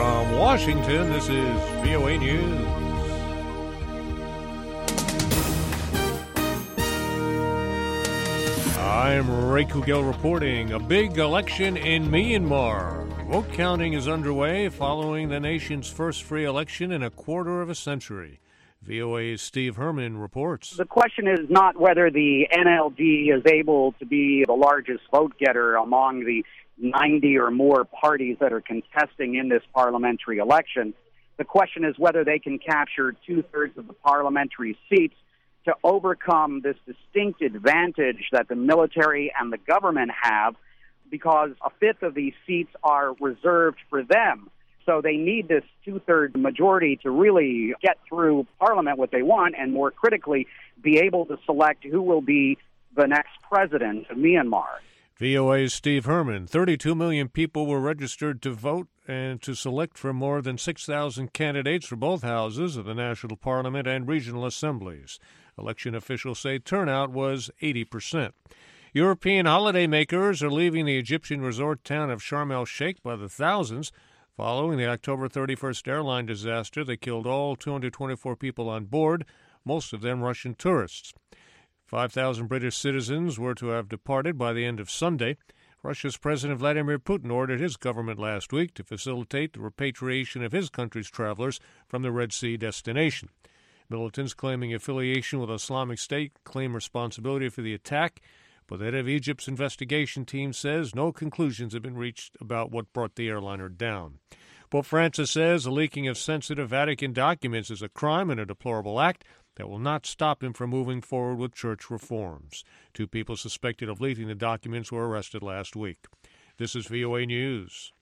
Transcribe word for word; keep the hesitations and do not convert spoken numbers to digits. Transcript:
From Washington, this is V O A News. I'm Ray Kugel reporting. A big election in Myanmar. Vote counting is underway following the nation's first free election in a quarter of a century. V O A's Steve Herman reports. The question is not whether the N L D is able to be the largest vote getter among the ninety or more parties that are contesting in this parliamentary election. The question is whether they can capture two-thirds of the parliamentary seats to overcome this distinct advantage that the military and the government have, because a fifth of these seats are reserved for them. So they need this two-thirds majority to really get through Parliament what they want, and more critically, be able to select who will be the next president of Myanmar. V O A's Steve Herman. thirty-two million people were registered to vote and to select from more than six thousand candidates for both houses of the National Parliament and regional assemblies. Election officials say turnout was eighty percent. European holidaymakers are leaving the Egyptian resort town of Sharm el-Sheikh by the thousands following the October thirty-first airline disaster that killed all two hundred twenty-four people on board, most of them Russian tourists. five thousand British citizens were to have departed by the end of Sunday. Russia's President Vladimir Putin ordered his government last week to facilitate the repatriation of his country's travelers from the Red Sea destination. Militants claiming affiliation with Islamic State claim responsibility for the attack, but the head of Egypt's investigation team says no conclusions have been reached about what brought the airliner down. Pope Francis says the leaking of sensitive Vatican documents is a crime and a deplorable act that will not stop him from moving forward with church reforms. Two people suspected of leaking the documents were arrested last week. This is V O A News.